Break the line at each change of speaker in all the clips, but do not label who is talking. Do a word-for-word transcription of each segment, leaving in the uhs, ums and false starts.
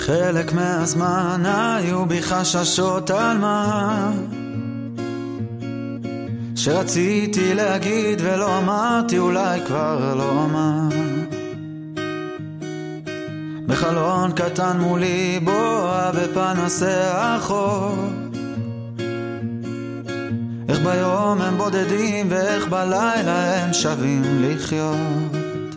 חלק מהזמן היו בי חששות על מה שרציתי להגיד ולא אמרתי, אולי כבר לא אמר. בחלון קטן מולי בואה בפנסי החור, איך ביום הם בודדים ואיך בלילה הם שווים לחיות.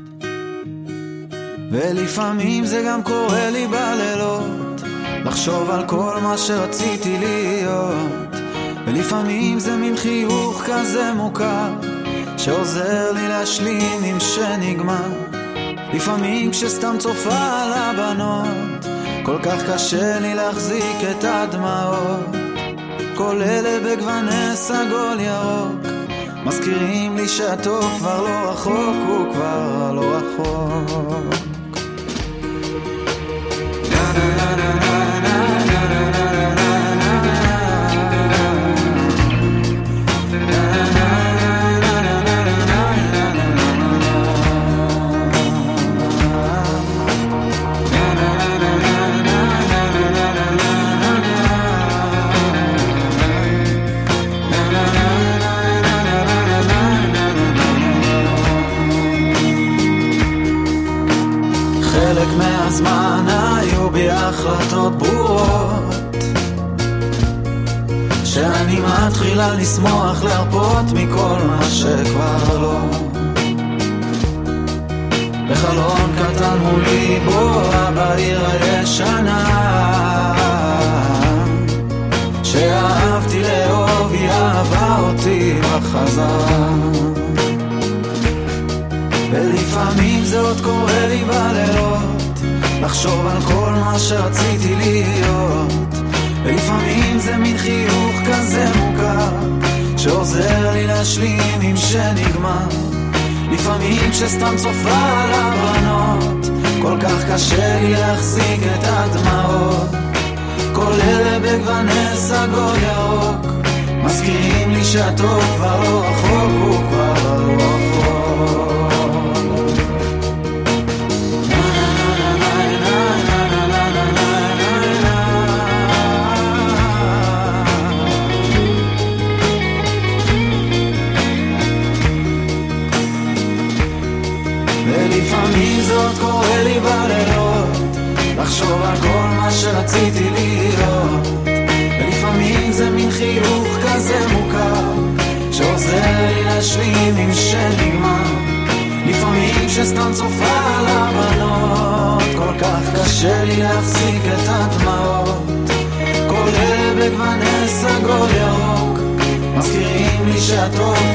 ולפעמים זה גם קורה לי בלילות, לחשוב על כל מה שרציתי להיות. ולפעמים זה מין חיוך כזה מוכר שעוזר לי להשלים עם שנגמר. לפעמים כשסתם צופה על הבנות כל כך קשה לי להחזיק את הדמעות. כל אלה בגווני סגול ירוק מזכירים לי שהטוב כבר לא רחוק, הוא כבר לא רחוק. חלק מהזמן היו בי החלטות ברורות שאני מתחילה לשמוח, להרפות מכל מה שכבר לא. בחלון קטן מולי בואה בעיר הישנה שאהבתי לאהוב, היא אהבה אותי בחזרה. ולפעמים זה עוד קורה לי בלילות, לחשוב על כל מה שרציתי להיות. ולפעמים זה מין חיוך כזה מוכר שעוזר לי להשלים עם שנגמר. לפעמים כשסתם צופה על הבנות כל כך קשה לי להחזיק את הדמעות. כל אלה בגווני סגול ירוק מזכירים לי שהטוב כבר לא רחוק, הוא כבר לא רחוק. ולפעמים זאת קורה לי בלילות, לחשוב על כל מה שרציתי להיות. ולפעמים זה מין חיוך כזה מוכר שעוזר לי להשלים עם שנגמר. לפעמים שסתם צופה על הבנות כל כך קשה לי להחזיק את הדמעות. כל אלה בגווני סגול ירוק מזכירים לי שהטוב